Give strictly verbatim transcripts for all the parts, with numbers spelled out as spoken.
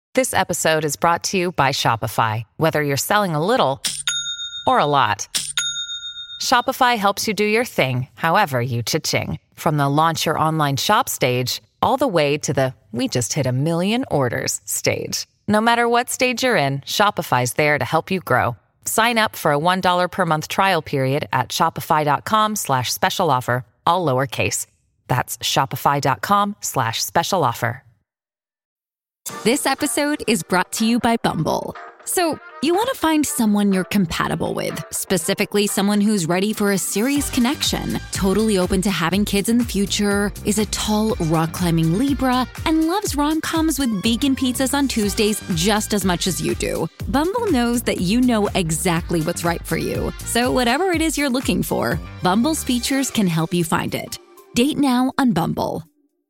This episode is brought to you by Shopify. Whether you're selling a little or a lot, Shopify helps you do your thing, however you cha-ching. From the launch your online shop stage, all the way to the we just hit a million orders stage. No matter what stage you're in, Shopify's there to help you grow. Sign up for a one dollar per month trial period at shopify.com slash special offer, all lowercase. That's shopify.com slash special offer. This episode is brought to you by Bumble. So, you want to find someone you're compatible with, specifically someone who's ready for a serious connection, totally open to having kids in the future, is a tall, rock-climbing Libra, and loves rom-coms with vegan pizzas on Tuesdays just as much as you do. Bumble knows that you know exactly what's right for you. So whatever it is you're looking for, Bumble's features can help you find it. Date now on Bumble.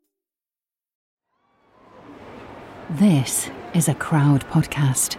This is a Crowd podcast.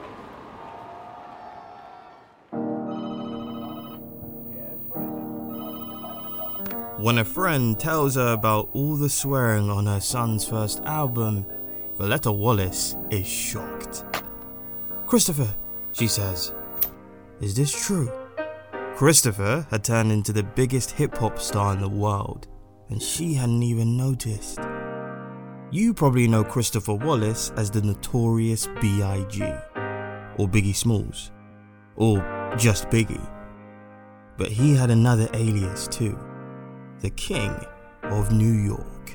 When a friend tells her about all the swearing on her son's first album, Voletta Wallace is shocked. "Christopher," she says, "is this true?" Christopher had turned into the biggest hip-hop star in the world, and she hadn't even noticed. You probably know Christopher Wallace as the Notorious B I G, or Biggie Smalls, or just Biggie. But he had another alias too. The King of New York.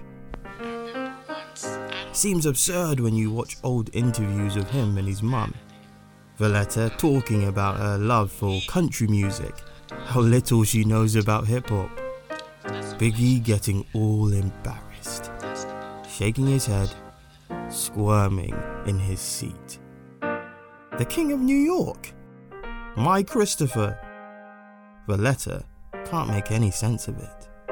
Seems absurd when you watch old interviews of him and his mum. Voletta talking about her love for country music, how little she knows about hip-hop. Biggie getting all embarrassed, shaking his head, squirming in his seat. The King of New York? My Christopher? Voletta can't make any sense of it.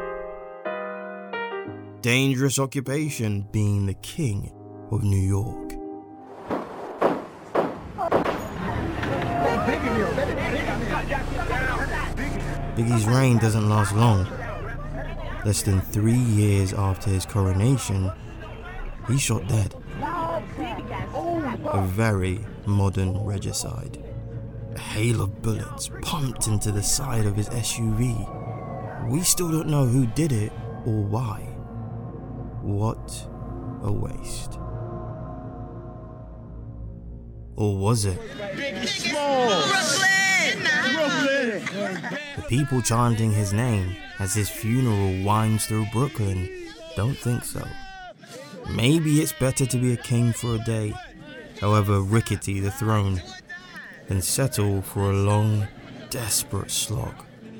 Dangerous occupation being the King of New York. Biggie's reign doesn't last long. Less than three years after his coronation, he's shot dead. A very modern regicide. A hail of bullets pumped into the side of his S U V. We still don't know who did it or why. What a waste. Or was it? The people chanting his name as his funeral winds through Brooklyn don't think so. Maybe it's better to be a king for a day, however rickety the throne, than settle for a long, desperate slog.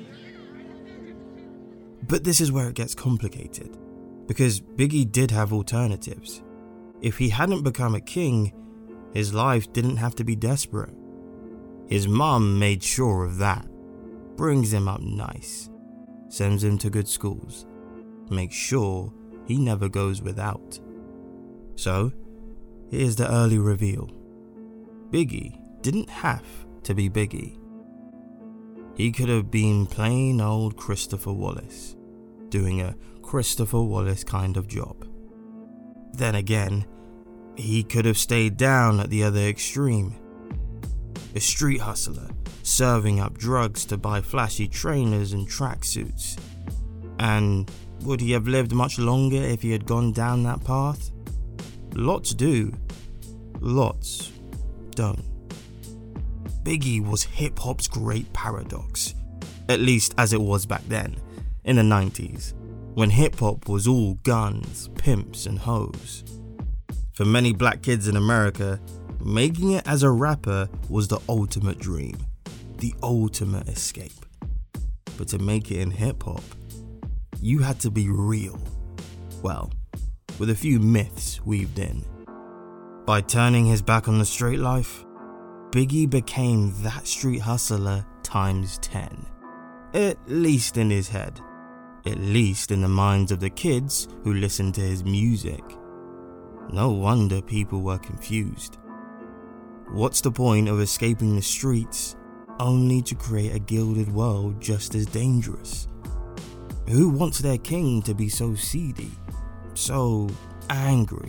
But this is where it gets complicated. Because Biggie did have alternatives. If he hadn't become a king, his life didn't have to be desperate. His mum made sure of that. Brings him up nice. Sends him to good schools. Makes sure he never goes without. So, here's the early reveal. Biggie didn't have to be Biggie. He could have been plain old Christopher Wallace, doing a Christopher Wallace kind of job. Then again, he could have stayed down at the other extreme. A street hustler, serving up drugs to buy flashy trainers and tracksuits. And would he have lived much longer if he had gone down that path? Lots do, lots don't. Biggie was hip-hop's great paradox, at least as it was back then, in the nineties. When hip-hop was all guns, pimps and hoes. For many black kids in America, making it as a rapper was the ultimate dream, the ultimate escape. But to make it in hip-hop, you had to be real. Well, with a few myths weaved in. By turning his back on the straight life, Biggie became that street hustler times ten. At least in his head. At least in the minds of the kids who listened to his music. No wonder people were confused. What's the point of escaping the streets only to create a gilded world just as dangerous? Who wants their king to be so seedy, so angry,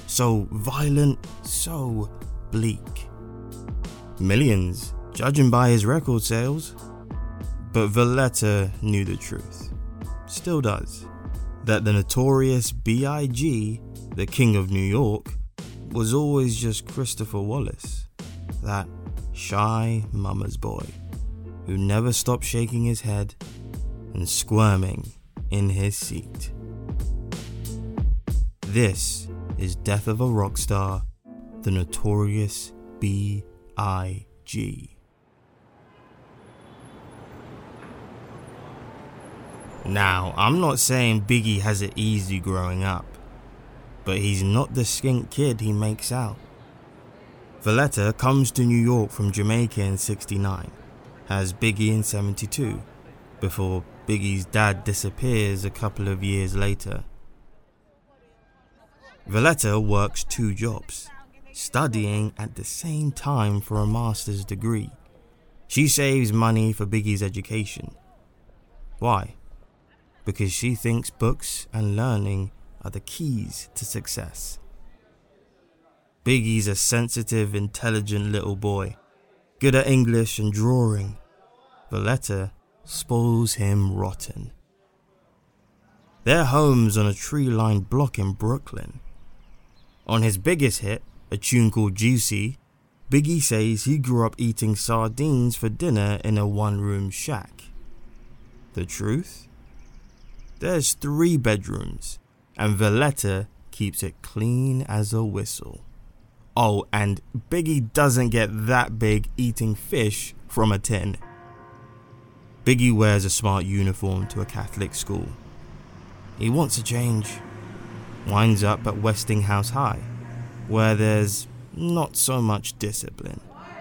so violent, so bleak. Millions, judging by his record sales. But Valletta knew the truth, still does, that the notorious B I G, the King of New York, was always just Christopher Wallace, that shy mama's boy who never stopped shaking his head and squirming in his seat. This is Death of a Rock Star, the notorious B I G Now, I'm not saying Biggie has it easy growing up, but he's not the skink kid he makes out. Valletta comes to New York from Jamaica in sixty-nine, has Biggie in seventy-two, before Biggie's dad disappears a couple of years later. Valletta works two jobs, studying at the same time for a master's degree. She saves money for Biggie's education. Why? Because she thinks books and learning are the keys to success. Biggie's a sensitive, intelligent little boy, good at English and drawing. Valletta spoils him rotten. Their home's on a tree-lined block in Brooklyn. On his biggest hit, a tune called Juicy, Biggie says he grew up eating sardines for dinner in a one-room shack. The truth? There's three bedrooms, and Valletta keeps it clean as a whistle. Oh, and Biggie doesn't get that big eating fish from a tin. Biggie wears a smart uniform to a Catholic school. He wants a change. Winds up at Westinghouse High, where there's not so much discipline.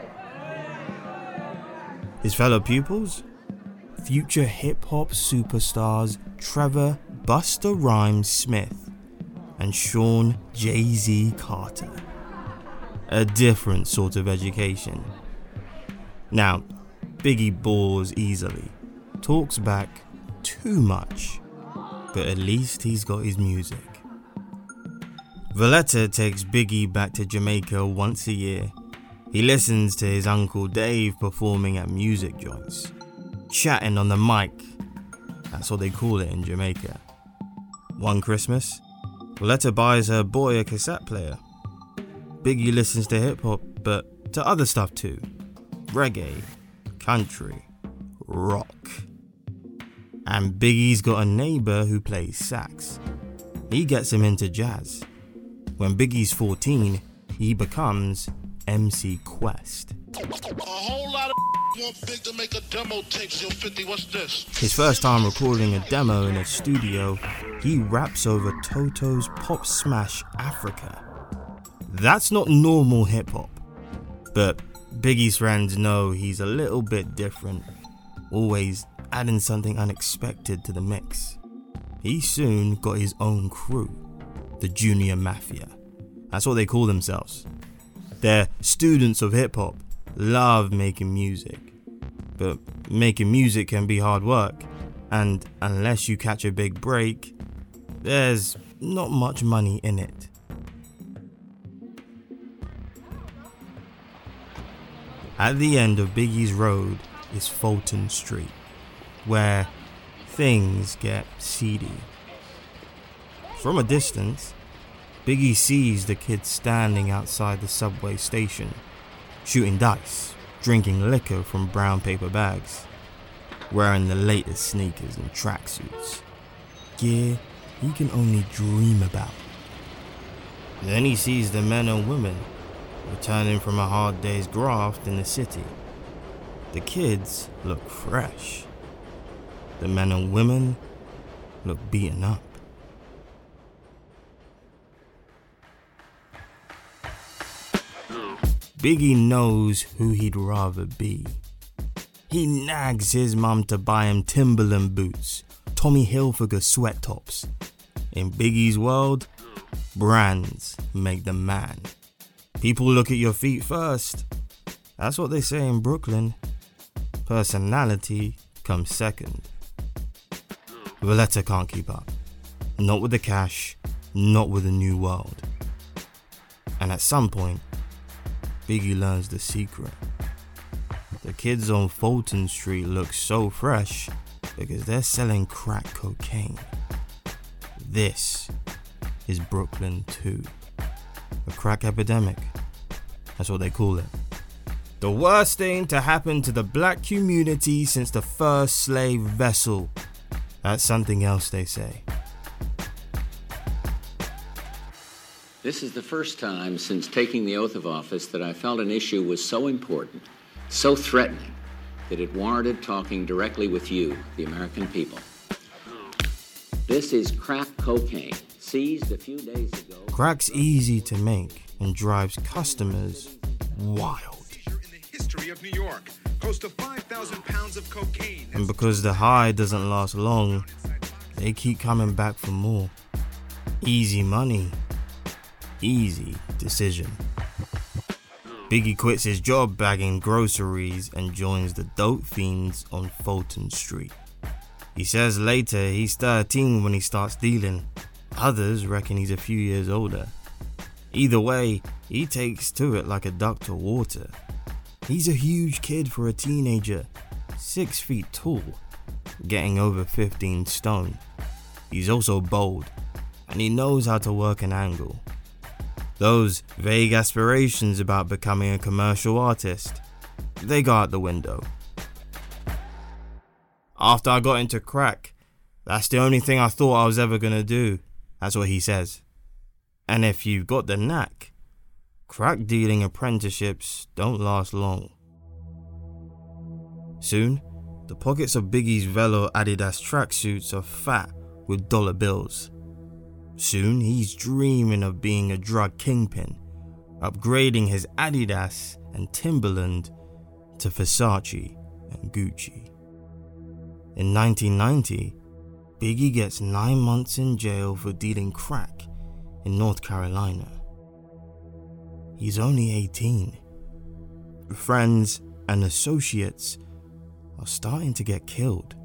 His fellow pupils? Future hip-hop superstars Trevor Busta Rhymes Smith and Sean Jay-Z Carter. A different sort of education. Now, Biggie bores easily, talks back too much, but at least he's got his music. Valletta takes Biggie back to Jamaica once a year. He listens to his Uncle Dave performing at music joints, chatting on the mic. That's what they call it in Jamaica. One Christmas, Valletta buys her boy a cassette player. Biggie listens to hip-hop, but to other stuff too. Reggae, country, rock. And Biggie's got a neighbor who plays sax. He gets him into jazz. When Biggie's fourteen, he becomes M C Quest. A whole lot of want Big to make a demo tape. Yo, fifty, what's this? His first time recording a demo in a studio, he raps over Toto's pop smash Africa. That's not normal hip hop, but Biggie's friends know he's a little bit different, always adding something unexpected to the mix. He soon got his own crew, the Junior Mafia. That's what they call themselves. They're students of hip hop, love making music. But making music can be hard work, and unless you catch a big break, there's not much money in it. At the end of Biggie's road is Fulton Street, where things get seedy. From a distance, Biggie sees the kids standing outside the subway station, shooting dice, drinking liquor from brown paper bags, wearing the latest sneakers and tracksuits, gear he can only dream about. Then he sees the men and women returning from a hard day's graft in the city. The kids look fresh. The men and women look beaten up. Biggie knows who he'd rather be. He nags his mum to buy him Timberland boots, Tommy Hilfiger sweat tops. In Biggie's world, brands make the man. People look at your feet first. That's what they say in Brooklyn. Personality comes second. Valletta can't keep up. Not with the cash, not with the new world. And at some point, Biggie learns the secret. The kids on Fulton Street look so fresh because they're selling crack cocaine. This is Brooklyn two. A crack epidemic. That's what they call it. The worst thing to happen to the black community since the first slave vessel. That's something else they say. This is the first time since taking the oath of office that I felt an issue was so important, so threatening, that it warranted talking directly with you, the American people. This is crack cocaine, seized a few days ago. Crack's easy to make and drives customers wild. In the history of New York, close to five thousand pounds of cocaine. And because the high doesn't last long, they keep coming back for more. Easy money. Easy decision. Biggie quits his job bagging groceries and joins the dope fiends on Fulton Street. He says later he's thirteen when he starts dealing. Others reckon he's a few years older. Either way, he takes to it like a duck to water. He's a huge kid for a teenager, six feet tall, getting over fifteen stone. He's also bold, and he knows how to work an angle. Those vague aspirations about becoming a commercial artist, they go out the window. After I got into crack, that's the only thing I thought I was ever gonna do. That's what he says. And if you've got the knack, crack dealing apprenticeships don't last long. Soon, the pockets of Biggie's Velo Adidas tracksuits are fat with dollar bills. Soon, he's dreaming of being a drug kingpin, upgrading his Adidas and Timberland to Versace and Gucci. In nineteen ninety, Biggie gets nine months in jail for dealing crack in North Carolina. He's only eighteen. Friends and associates are starting to get killed.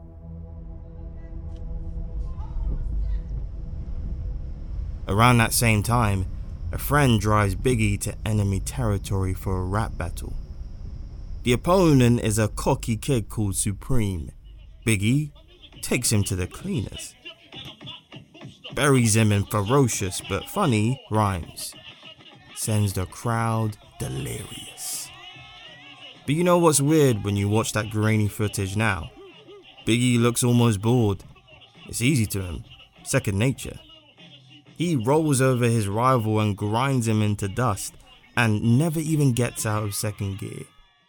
Around that same time, a friend drives Biggie to enemy territory for a rap battle. The opponent is a cocky kid called Supreme. Biggie takes him to the cleaners, buries him in ferocious but funny rhymes, sends the crowd delirious. But you know what's weird when you watch that grainy footage now? Biggie looks almost bored. It's easy to him, second nature. He rolls over his rival and grinds him into dust and never even gets out of second gear.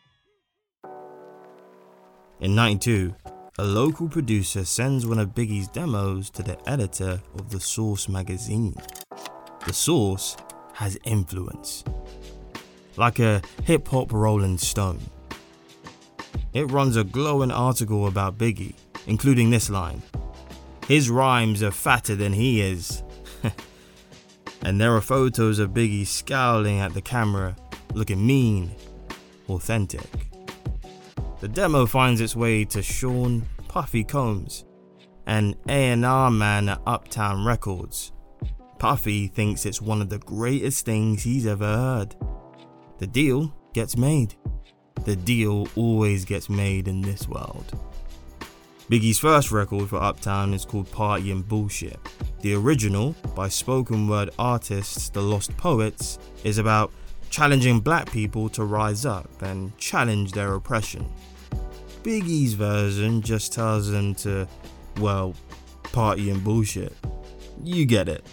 In ninety-two, a local producer sends one of Biggie's demos to the editor of The Source magazine. The Source has influence, like a hip-hop Rolling Stone. It runs a glowing article about Biggie, including this line: "His rhymes are fatter than he is." And there are photos of Biggie scowling at the camera, looking mean, authentic. The demo finds its way to Sean Puffy Combs, an A and R man at Uptown Records. Puffy thinks it's one of the greatest things he's ever heard. The deal gets made. The deal always gets made in this world. Biggie's first record for Uptown is called Party and Bullshit. The original, by spoken word artists The Lost Poets, is about challenging black people to rise up and challenge their oppression. Biggie's version just tells them to, well, party and bullshit. You get it.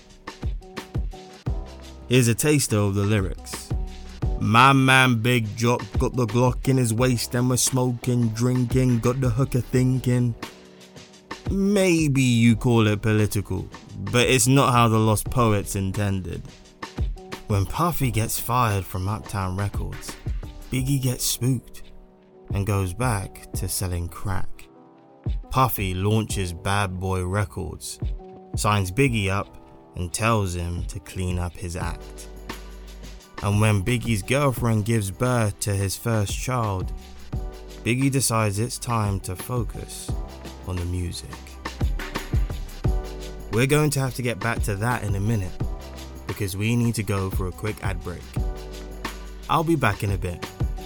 Here's a taster of the lyrics. My man Big Jock got the Glock in his waist and we're smoking, drinking, got the hooker thinking. Maybe you call it political, but it's not how the Lost Poets intended. When Puffy gets fired from Uptown Records, Biggie gets spooked and goes back to selling crack. Puffy launches Bad Boy Records, signs Biggie up and tells him to clean up his act. And when Biggie's girlfriend gives birth to his first child, Biggie decides it's time to focus on the music. We're going to have to get back to that in a minute, because we need to go for a quick ad break. I'll be back in a bit.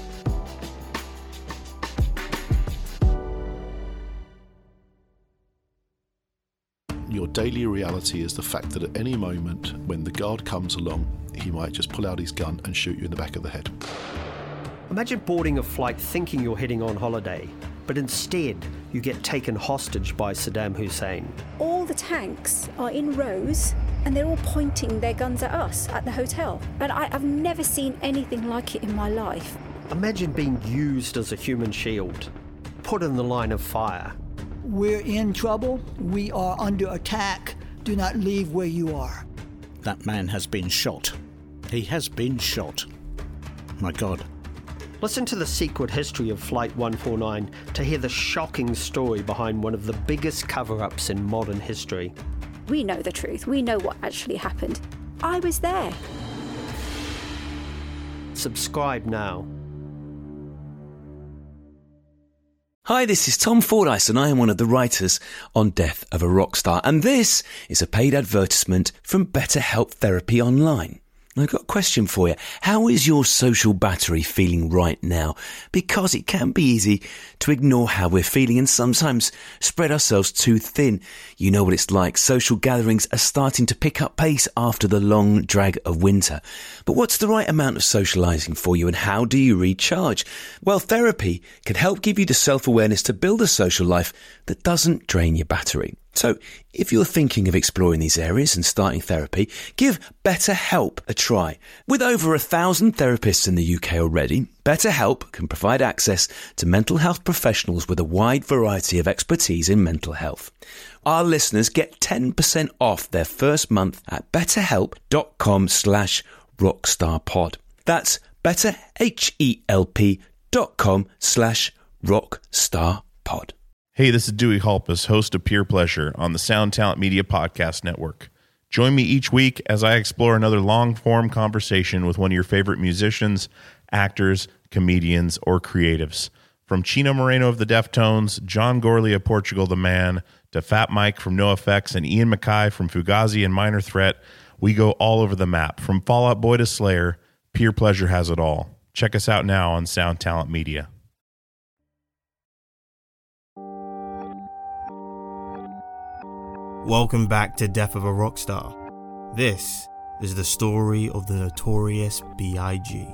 Your daily reality is the fact that at any moment when the guard comes along, he might just pull out his gun and shoot you in the back of the head. Imagine boarding a flight thinking you're heading on holiday, but instead you get taken hostage by Saddam Hussein. All the tanks are in rows and they're all pointing their guns at us at the hotel. And I, I've never seen anything like it in my life. Imagine being used as a human shield, put in the line of fire. We're in trouble. We are under attack. Do not leave where you are. That man has been shot. He has been shot. My God. Listen to the secret history of Flight one forty-nine to hear the shocking story behind one of the biggest cover-ups in modern history. We know the truth. We know what actually happened. I was there. Subscribe now. Hi, this is Tom Fordyce and I am one of the writers on Death of a Rock Star, and this is a paid advertisement from BetterHelp Therapy Online. I've got a question for you. How is your social battery feeling right now? Because it can be easy to ignore how we're feeling and sometimes spread ourselves too thin. You know what it's like. Social gatherings are starting to pick up pace after the long drag of winter. But what's the right amount of socialising for you and how do you recharge? Well, therapy can help give you the self-awareness to build a social life that doesn't drain your battery. So, if you're thinking of exploring these areas and starting therapy, give BetterHelp a try. With over a thousand therapists in the U K already, BetterHelp can provide access to mental health professionals with a wide variety of expertise in mental health. Our listeners get ten percent off their first month at betterhelp.com slash rockstarpod. That's betterhelp.com slash rockstarpod. Hey, this is Dewey Halpus, host of Pure Pleasure on the Sound Talent Media Podcast Network. Join me each week as I explore another long-form conversation with one of your favorite musicians, actors, comedians, or creatives. From Chino Moreno of the Deftones, John Gorley of Portugal the Man, to Fat Mike from NoFX and Ian MacKaye from Fugazi and Minor Threat, we go all over the map. From Fall Out Boy to Slayer, Pure Pleasure has it all. Check us out now on Sound Talent Media. Welcome back to Death of a Rock Star. This is the story of the notorious B I G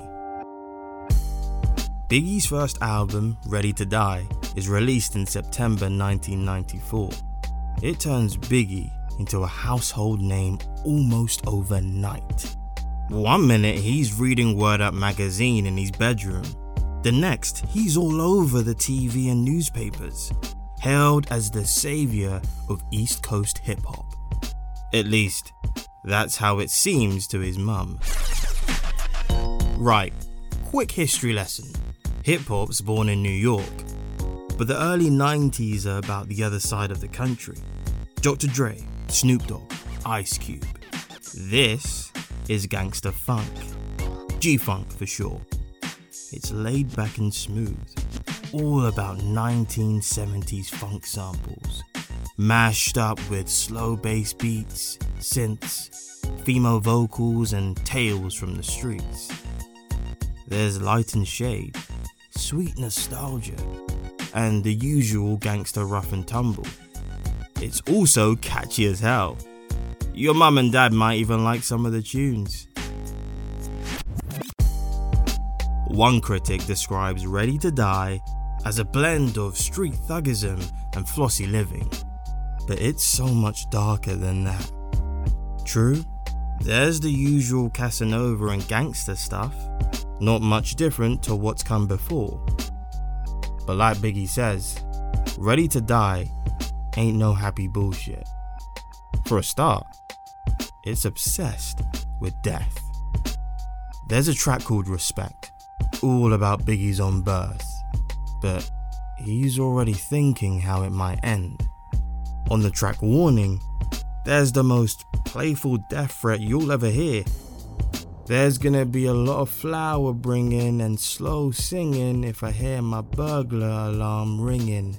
Biggie's first album, Ready to Die, is released in September nineteen ninety-four. It turns Biggie into a household name almost overnight. One minute he's reading Word Up magazine in his bedroom. The next, he's all over the T V and newspapers, hailed as the savior of East Coast hip-hop. At least, that's how it seems to his mum. Right, quick history lesson. Hip-hop's born in New York, but the early nineties are about the other side of the country. Doctor Dre, Snoop Dogg, Ice Cube. This is gangster funk. G-Funk for short. It's laid back and smooth. All about nineteen seventies funk samples, mashed up with slow bass beats, synths, female vocals and tales from the streets. There's light and shade, sweet nostalgia, and the usual gangster rough and tumble. It's also catchy as hell. Your mum and dad might even like some of the tunes. One critic describes Ready to Die as a blend of street thuggism and flossy living, but it's so much darker than that. True, there's the usual Casanova and gangster stuff, not much different to what's come before. But like Biggie says, Ready to Die ain't no happy bullshit. For a start, it's obsessed with death. There's a track called Respect, all about Biggie's own birth, but he's already thinking how it might end. On the track Warning, there's the most playful death threat you'll ever hear. There's gonna be a lot of flower bringing and slow singing if I hear my burglar alarm ringing.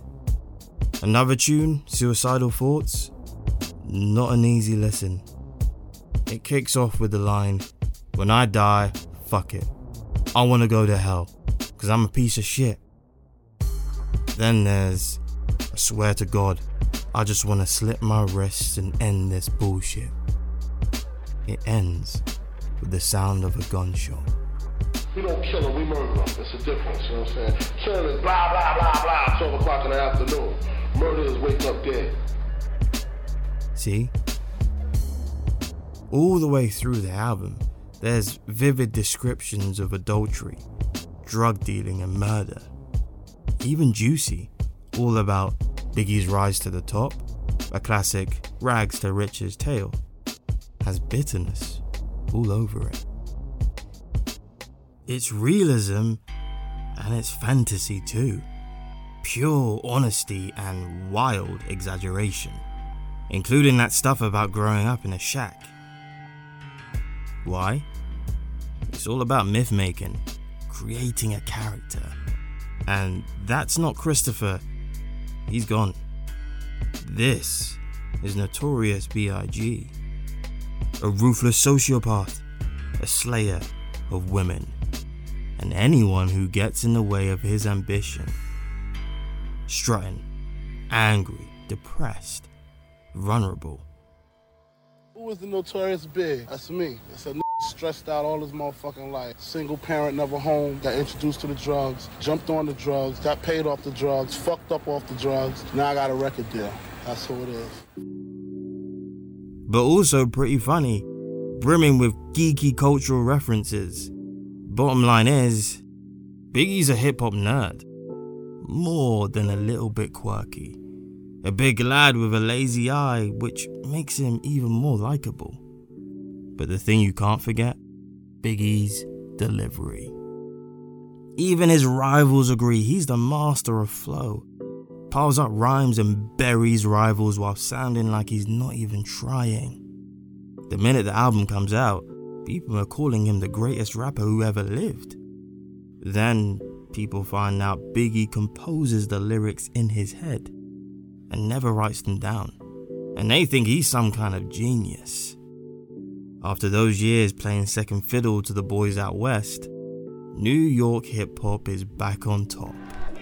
Another tune, Suicidal Thoughts, not an easy listen. It kicks off with the line, "When I die, fuck it. I wanna go to hell, cause I'm a piece of shit." Then there's, "I swear to God, I just wanna slit my wrists and end this bullshit." It ends with the sound of a gunshot. We don't kill them, we murder them. It's a difference, you know what I'm saying? Killing is blah, blah, blah, blah, twelve o'clock in the afternoon. Murder is wake up dead. See? All the way through the album, there's vivid descriptions of adultery, drug dealing and murder. Even Juicy, all about Biggie's rise to the top, a classic rags to riches tale, has bitterness all over it. It's realism and it's fantasy too. Pure honesty and wild exaggeration, including that stuff about growing up in a shack. Why? It's all about myth making, creating a character. And that's not Christopher. He's gone. This is Notorious B I G A ruthless sociopath, a slayer of women, and anyone who gets in the way of his ambition. Strutting, angry, depressed, vulnerable. Who is the Notorious Big? That's me. It's a n- stressed out all his motherfucking life. Single parent, never home, got introduced to the drugs, jumped on the drugs, got paid off the drugs, fucked up off the drugs. Now I got a record deal. That's who it is. But also pretty funny, brimming with geeky cultural references. Bottom line is, Biggie's a hip-hop nerd. More than a little bit quirky. A big lad with a lazy eye, which makes him even more likable. But the thing you can't forget, Biggie's delivery. Even his rivals agree he's the master of flow. Piles up rhymes and buries rivals while sounding like he's not even trying. The minute the album comes out, people are calling him the greatest rapper who ever lived. Then people find out Biggie composes the lyrics in his head and never writes them down, and they think he's some kind of genius. After those years playing second fiddle to the boys out west, New York hip-hop is back on top.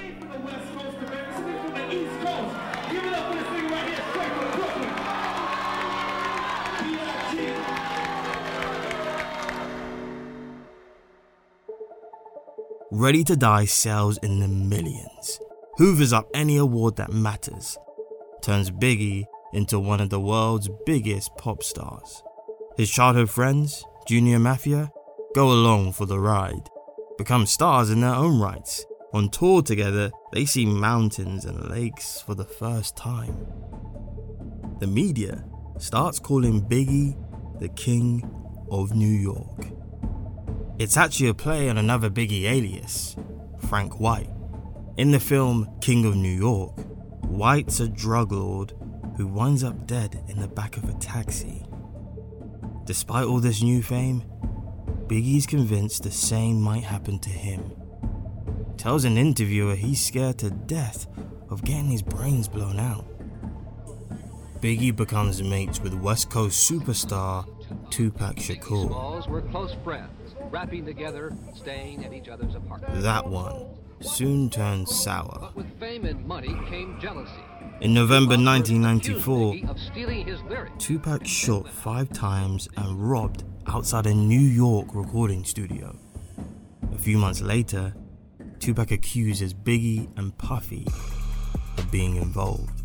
Ready to Die sells in the millions, hoovers up any award that matters, turns Biggie into one of the world's biggest pop stars. His childhood friends, Junior Mafia, go along for the ride, become stars in their own rights. On tour together, they see mountains and lakes for the first time. The media starts calling Biggie the King of New York. It's actually a play on another Biggie alias, Frank White. In the film King of New York, White's a drug lord who winds up dead in the back of a taxi. Despite all this new fame, Biggie's convinced the same might happen to him. Tells an interviewer he's scared to death of getting his brains blown out. Biggie becomes mates with West Coast superstar Tupac Shakur. Smalls were close friends, rapping together, staying at each other's apartments. That one soon turns sour. But with fame and money came jealousy. In November nineteen ninety-four, Tupac shot five times and robbed outside a New York recording studio. A few months later, Tupac accuses Biggie and Puffy of being involved.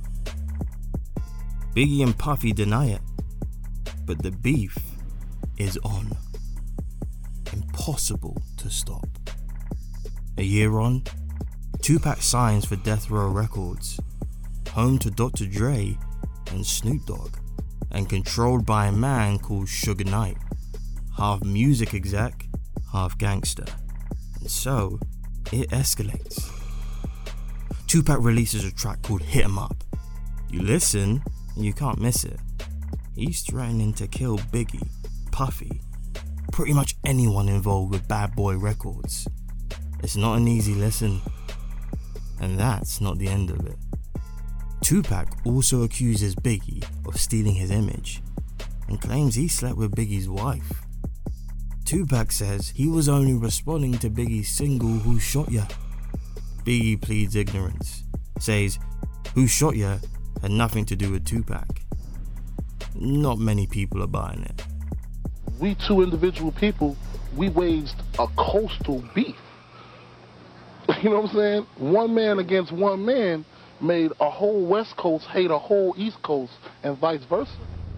Biggie and Puffy deny it, but the beef is on. Impossible to stop. A year on, Tupac signs for Death Row Records, home to Doctor Dre and Snoop Dogg, and controlled by a man called Suge Knight, half music exec, half gangster. And so, it escalates. Tupac releases a track called Hit 'Em Up. You listen, and you can't miss it. He's threatening to kill Biggie, Puffy, pretty much anyone involved with Bad Boy Records. It's not an easy listen, and that's not the end of it. Tupac also accuses Biggie of stealing his image, and claims he slept with Biggie's wife. Tupac says he was only responding to Biggie's single "Who Shot Ya?" Biggie pleads ignorance, says "Who Shot Ya?" had nothing to do with Tupac. Not many people are buying it. We two individual people, we waged a coastal beef. You know what I'm saying? One man against one man made a whole West Coast hate a whole East Coast and vice versa.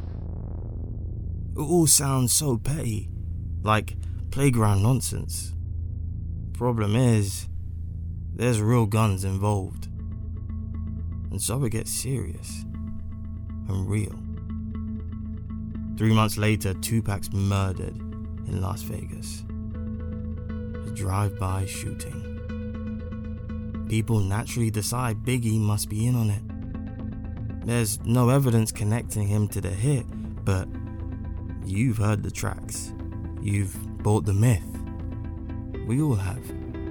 It all sounds so petty, like playground nonsense. Problem is, there's real guns involved. And so it gets serious and real. Three months later, Tupac's murdered in Las Vegas. A drive-by shooting. People naturally decide Biggie must be in on it. There's no evidence connecting him to the hit, but you've heard the tracks. You've bought the myth. We all have.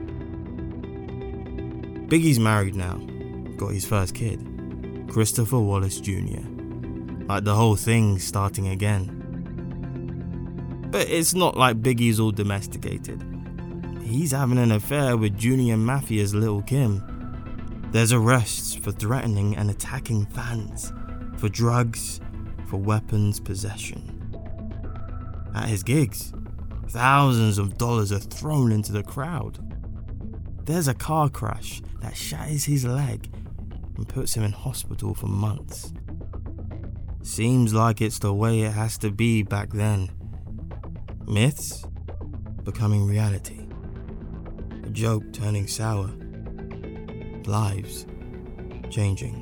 Biggie's married now, got his first kid, Christopher Wallace Junior Like the whole thing's starting again. But it's not like Biggie's all domesticated. He's having an affair with Junior Mafia's Lil' Kim. There's arrests for threatening and attacking fans, for drugs, for weapons possession. At his gigs, thousands of dollars are thrown into the crowd. There's a car crash that shatters his leg and puts him in hospital for months. Seems like it's the way it has to be back then. Myths becoming reality. A joke turning sour. Lives changing.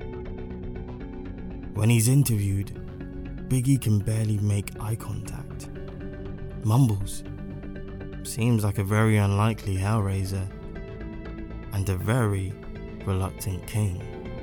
When he's interviewed, Biggie can barely make eye contact. Mumbles. Seems like a very unlikely Hellraiser. And a very reluctant king.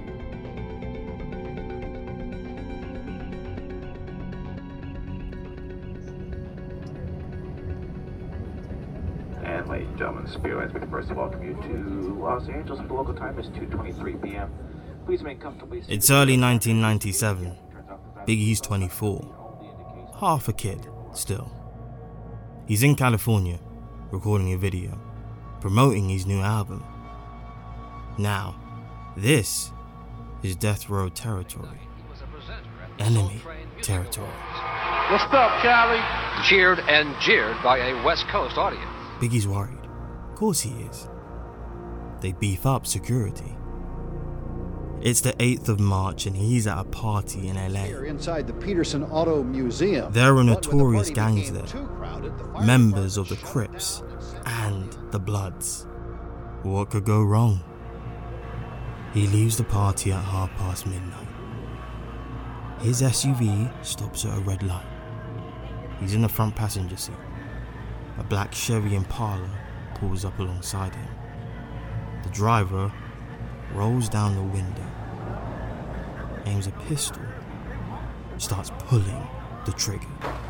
And ladies and gentlemen, Spiro as we first welcome you to Los Angeles. The local time is two twenty-three p.m. Please remain comfortably. It's early nineteen ninety-seven. Biggie's twenty-four. Half a kid, still. He's in California, recording a video, promoting his new album. Now, this is Death Row territory. Enemy territory. What's up, Cali? Cheered and jeered by a West Coast audience. Biggie's worried. Of course he is. They beef up security. It's the eighth of March and he's at a party in L A. Here inside the Peterson Auto Museum. There are notorious gangs there. Crowded, the members of the Crips and the Bloods. What could go wrong? He leaves the party at half past midnight. His S U V stops at a red light. He's in the front passenger seat. A black Chevy Impala pulls up alongside him. The driver rolls down the window, aims a pistol, starts pulling the trigger.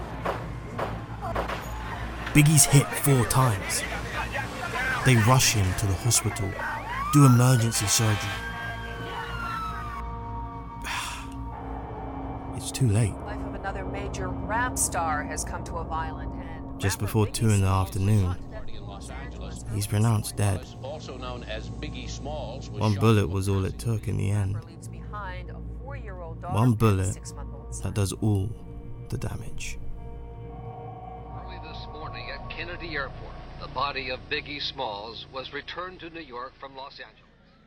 Biggie's hit four times. They rush him to the hospital, do emergency surgery. It's too late. Life of another major rap star has come to a violent end. Just before two in the afternoon, he's pronounced dead. One bullet was all it took in the end. One bullet that does all the damage. Early this morning at Kennedy Airport, the body of Biggie Smalls was returned to New York from Los Angeles.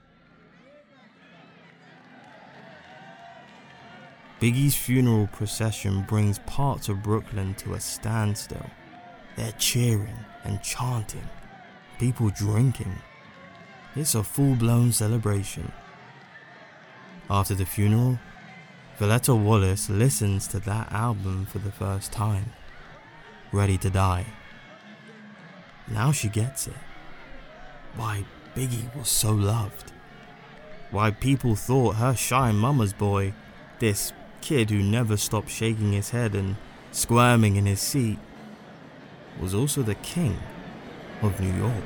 Biggie's funeral procession brings parts of Brooklyn to a standstill. They're cheering and chanting, people drinking. It's a full-blown celebration. After the funeral, Violetta Wallace listens to that album for the first time, Ready to Die. Now she gets it. Why Biggie was so loved. Why people thought her shy mama's boy, this kid who never stopped shaking his head and squirming in his seat, was also the king of New York.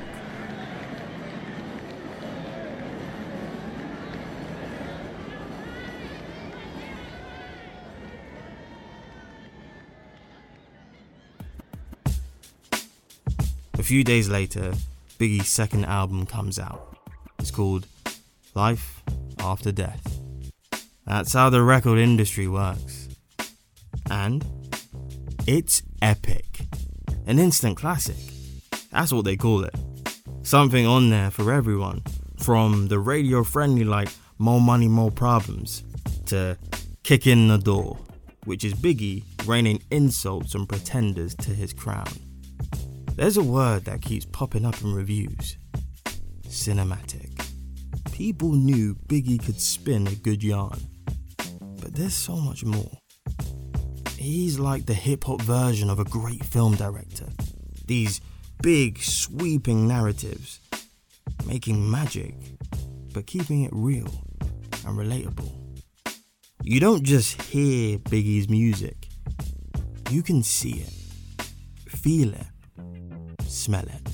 few days later, Biggie's second album comes out. It's called Life After Death. That's how the record industry works. And it's epic. An instant classic. That's what they call it. Something on there for everyone. From the radio-friendly like More Money, More Problems to Kick in the Door, which is Biggie raining insults on pretenders to his crown. There's a word that keeps popping up in reviews. Cinematic. People knew Biggie could spin a good yarn. But there's so much more. He's like the hip-hop version of a great film director. These big, sweeping narratives, making magic, but keeping it real and relatable. You don't just hear Biggie's music. You can see it, feel it, smell it.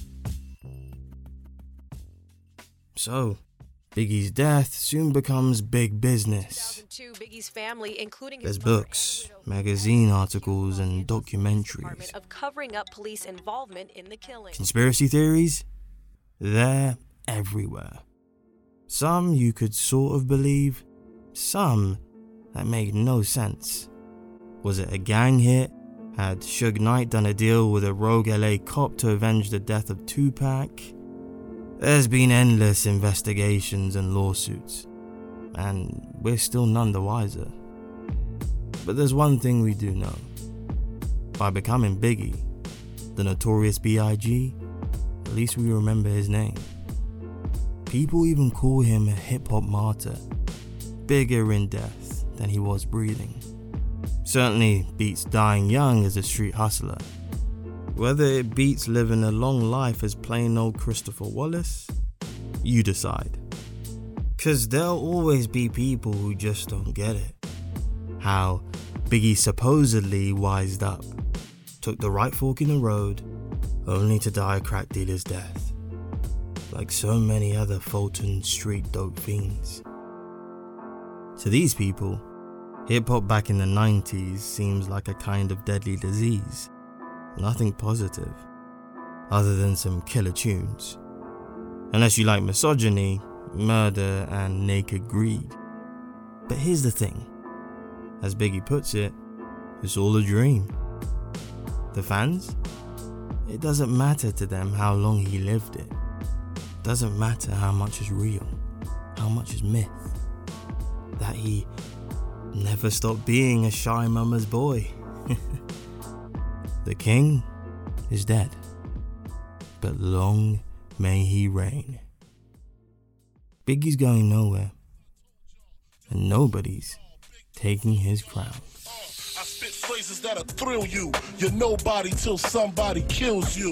So, Biggie's death soon becomes big business. Biggie's family, including There's books, magazine articles, and documentaries. Of covering up police involvement in the killing. Conspiracy theories? They're everywhere. Some you could sort of believe, some that made no sense. Was it a gang hit? Had Suge Knight done a deal with a rogue L A cop to avenge the death of Tupac? There's been endless investigations and lawsuits, and we're still none the wiser. But there's one thing we do know. By becoming Biggie, the Notorious B I G, at least we remember his name. People even call him a hip-hop martyr, bigger in death than he was breathing. Certainly beats dying young as a street hustler. Whether it beats living a long life as plain old Christopher Wallace, you decide. Cause there'll always be people who just don't get it. How Biggie supposedly wised up, took the right fork in the road, only to die a crack dealer's death. Like so many other Fulton Street dope fiends. To these people, hip-hop back in the nineties seems like a kind of deadly disease. Nothing positive, other than some killer tunes. Unless you like misogyny, murder, and naked greed. But here's the thing. As Biggie puts it, it's all a dream. The fans? It doesn't matter to them how long he lived it. Doesn't matter how much is real, how much is myth. That he never stopped being a shy mama's boy. The king is dead, but long may he reign. Biggie's going nowhere, and nobody's taking his crown. I spit phrases that'll thrill you. You're nobody till somebody kills you.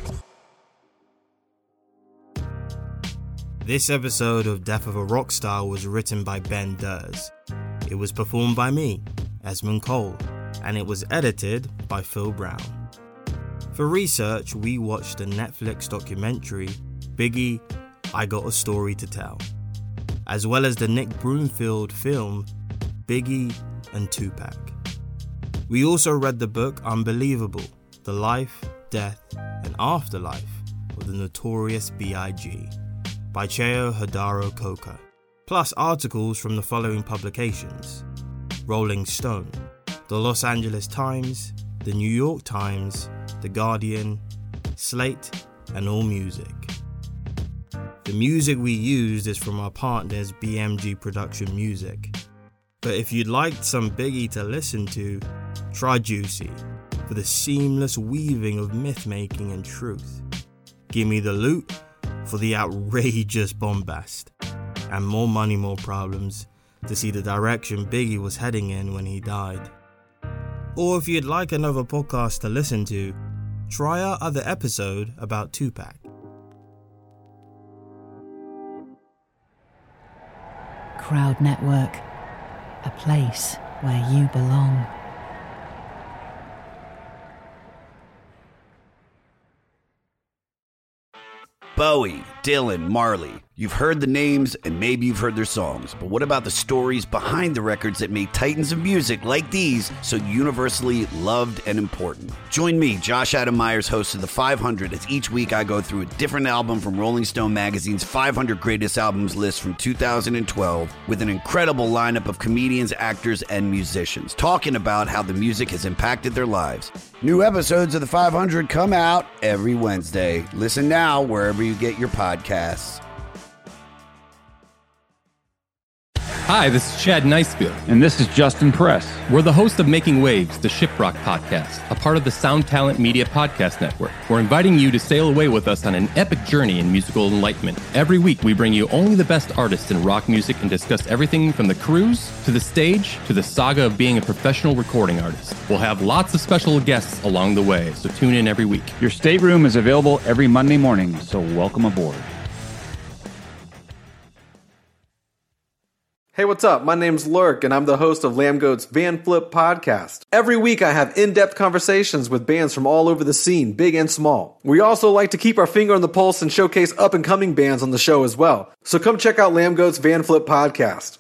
This episode of Death of a Rock Star was written by Ben Durs. It was performed by me, Esmond Cole, and it was edited by Phil Brown. For research, we watched the Netflix documentary Biggie, I Got a Story to Tell, as well as the Nick Broomfield film Biggie and Tupac. We also read the book Unbelievable, The Life, Death, and Afterlife of the Notorious B I G by Cheo Hadaro Coker, plus articles from the following publications: Rolling Stone, The Los Angeles Times, The New York Times, The Guardian, Slate, and AllMusic. The music we used is from our partners B M G Production Music. But if you'd like some Biggie to listen to, try Juicy for the seamless weaving of myth-making and truth. Gimme the Loot for the outrageous bombast. And More Money, More Problems to see the direction Biggie was heading in when he died. Or if you'd like another podcast to listen to, try our other episode about Tupac. Crowd Network, a place where you belong. Bowie, Dylan, Marley. You've heard the names and maybe you've heard their songs, but what about the stories behind the records that make titans of music like these so universally loved and important? Join me, Josh Adam Myers, host of The five hundred, as each week I go through a different album from Rolling Stone magazine's five hundred Greatest Albums list from two thousand twelve with an incredible lineup of comedians, actors, and musicians, talking about how the music has impacted their lives. New episodes of The five hundred come out every Wednesday. Listen now wherever you get your podcasts. Hi, this is Chad Nicefield. And this is Justin Press. We're the host of Making Waves, the Shiprock podcast, a part of the Sound Talent Media Podcast Network. We're inviting you to sail away with us on an epic journey in musical enlightenment. Every week, we bring you only the best artists in rock music and discuss everything from the cruise, to the stage, to the saga of being a professional recording artist. We'll have lots of special guests along the way, so tune in every week. Your stateroom is available every Monday morning, so welcome aboard. Hey, what's up? My name's Lurk, and I'm the host of Lambgoat's Van Flip podcast. Every week, I have in-depth conversations with bands from all over the scene, big and small. We also like to keep our finger on the pulse and showcase up-and-coming bands on the show as well. So come check out Lambgoat's Van Flip podcast.